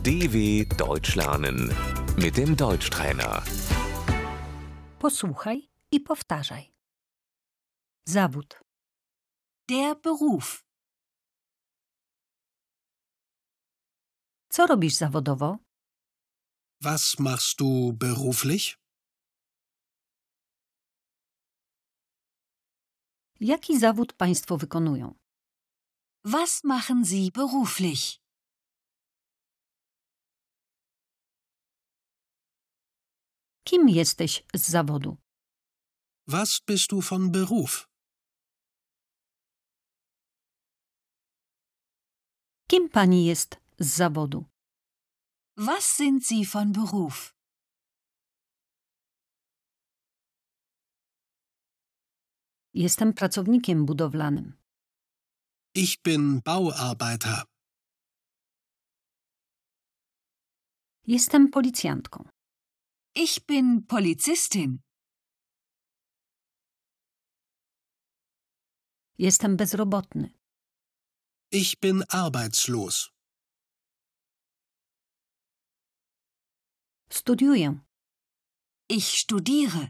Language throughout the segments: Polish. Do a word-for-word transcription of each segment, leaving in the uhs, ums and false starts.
D W Deutsch lernen mit dem Deutschtrainer. Posłuchaj i powtarzaj. Zawód. Der Beruf. Co robisz zawodowo? Was machst du beruflich? Jaki zawód państwo wykonują? Was machen Sie beruflich? Kim jesteś z zawodu? Was bist du von Beruf? Kim pani jest z zawodu? Was sind Sie von Beruf? Jestem pracownikiem budowlanym. Ich bin Bauarbeiter. Jestem policjantką. Ich bin Polizistin. Jestem bezrobotny. Ich bin arbeitslos. Studiuję. Ich studiere.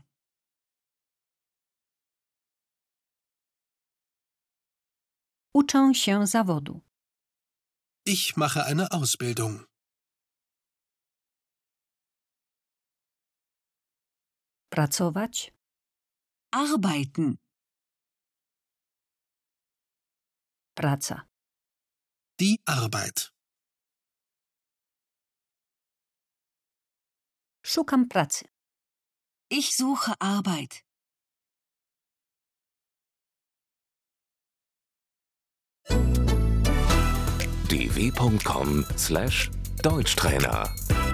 Uczę się zawodu. Ich mache eine Ausbildung. Pracować. Arbeiten. Praca. Die Arbeit. Szukam pracy. Ich suche Arbeit. d w punkt com slash Deutschtrainer